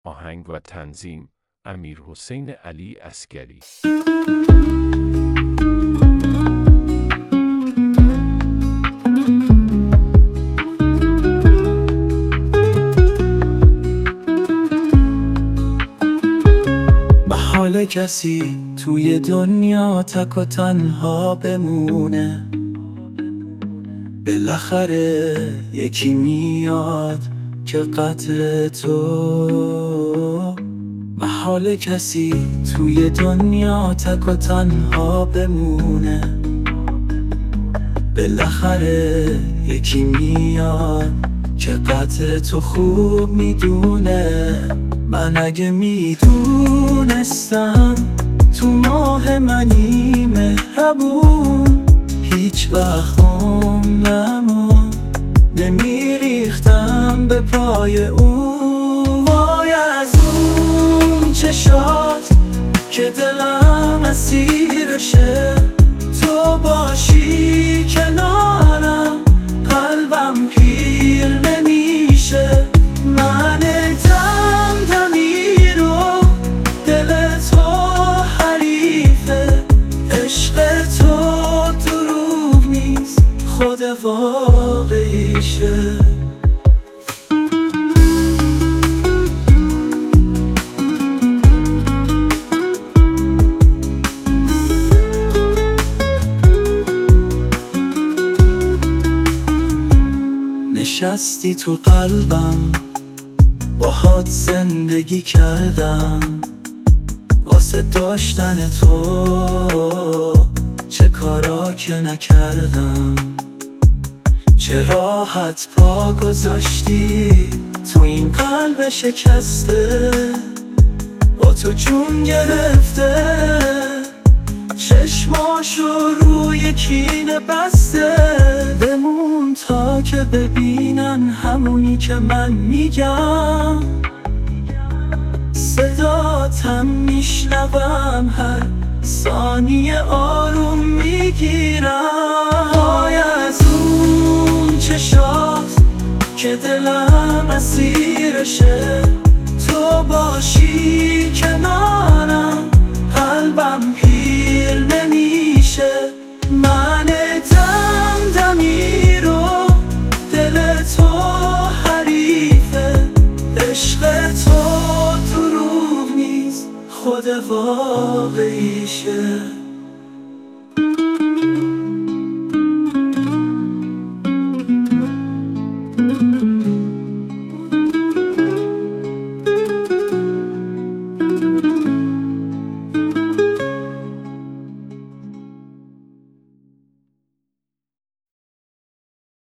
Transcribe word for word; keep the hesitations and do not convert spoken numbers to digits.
آهنگ و تنظیم امیرحسین علی عسگری. محال کسی توی دنیا تک و تنها بمونه، بالاخره یکی میاد که قدر تو. محال کسی توی دنیا تک و تنها بمونه، بالاخره یکی میاد که قدر تو خوب میدونه. من اگه میدونستم تو ماه منی مهربون، هیچ وقت هم نمون نمیریختم به پای اون. وای از اون چشات که دلم اسیرشه، تو باشی کنارم قلبم پیر نمیشه. من دم دمی رو دل تو حریفه، عشق تو دروغ نیست خود واقعیشه. نشستی تو قلبم، باهات زندگی کردم، واسه داشتن تو چه کارا که نکردم. چه راحت پا گذاشتی تو این قلب شکسته، با تو جون گرفته چشماشو روی کینه بسته. بمون تا که ببینن همونی که من میگم، صداتم میشنوم هر ثانیه آروم میگیرم. وای از اون چشات که دلم اسیرشه، تو باشی کنارم قلبم پیر نمیشه. من دم دمی رو دل تو حریفه، عشق تو دروغ نیست خود واقعیشه.